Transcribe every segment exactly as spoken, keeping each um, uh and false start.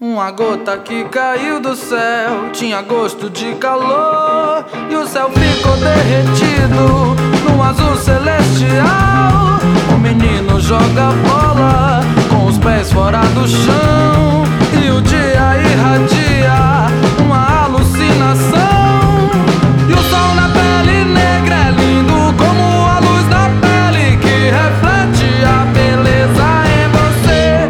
Uma gota que caiu do céu tinha gosto de calor, e o céu ficou derretido num azul celestial. O menino joga bola com os pés fora do chão, e o dia irradia uma alucinação. E o sol na pele negra é lindo como a luz na pele que reflete a beleza em você.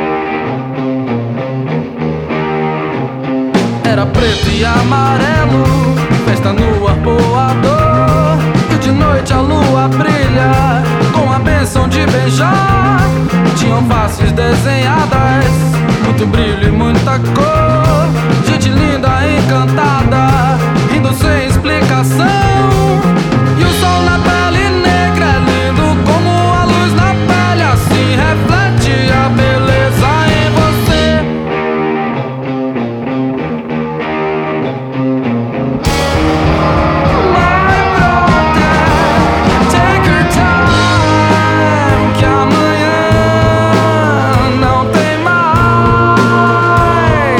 Era preto e amarelo, festa no arpoador, e de noite a lua brilha com a bênção de beijar. Tinham faces desenhadas, muito brilho e muita cor, gente linda, encantada, rindo sem explicação. E o sol na pele negra é lindo como a luz na pele, assim reflete a beleza em você. My brother, take your time, que amanhã não tem mais.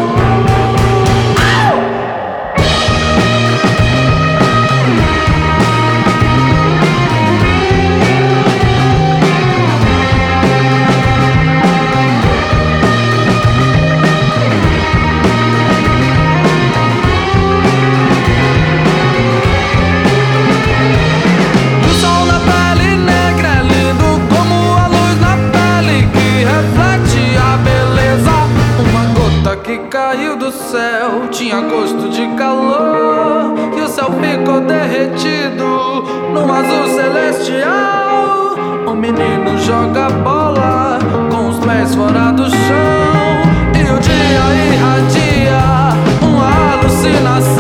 O sol na pele negra é lindo como a luz na pele que reflete a beleza. Uma gota que caiu do céu tinha gosto de calor, e o céu ficou derretido num azul celestial. O menino joga bola com os pés fora do chão, e o dia irradia uma alucinação.